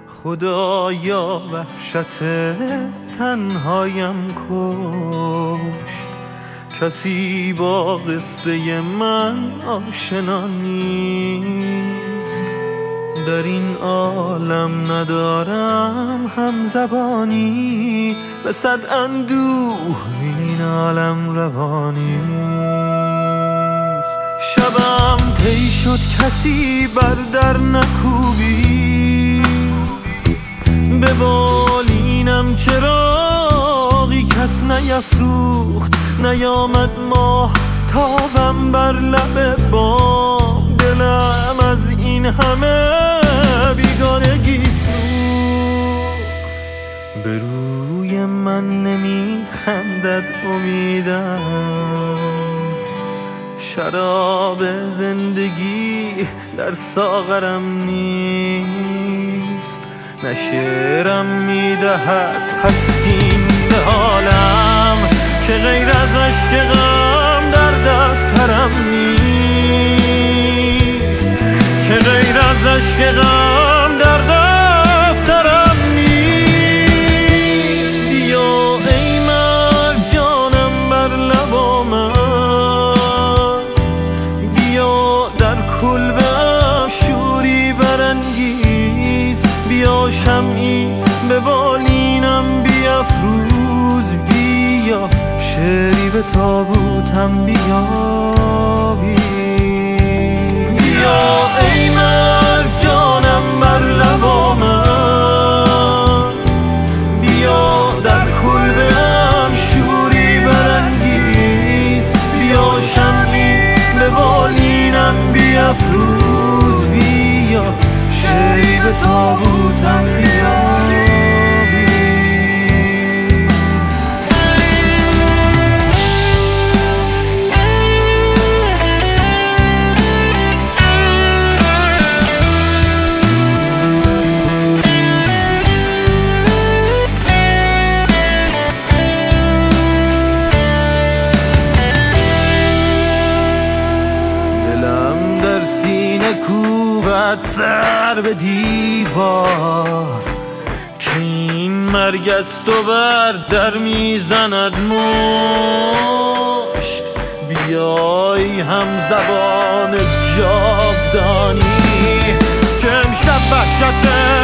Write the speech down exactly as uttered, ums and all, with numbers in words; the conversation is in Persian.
خدایا وحشت تنهایم کشت. کسی با قصه من آشنا نیست. در این عالم ندارم هم زبانی، به صد اندوه این عالم روانی. شبم طی شد کسی بر در نکوبی، به بالینم چراغی کس نیفروخت. نیامد ماه تابم بر لب بام، دلم از این همه بیگانگی سوخت. به روی من نمی خندد امیدم، شراب زندگی در ساغرم نیست. نه شعرم میدهد تسکین به حالم، که غیر از عشق غم در دفترم نیست. که غیر از عشق غم در دفترم نیست. بیا ای مرگ جانم بر لب آمد، بیا در کلبه‌ام شوری برانگیز. بیا شمعی به بالینم بیفروز، بیا شعری به تابوتم بیاوی. بیا ای مرگ جانم بر لب آمد، بیا در کلبه‌ام شوری برانگیز. بیا شمعی به بالینم بیفروز، بیا شعری به تابوتم بیاوی. کوبت سر به دیوار، که این مرگ است و بر در میزند مشت. بیای هم زبان جاودانی، که امشب وحشت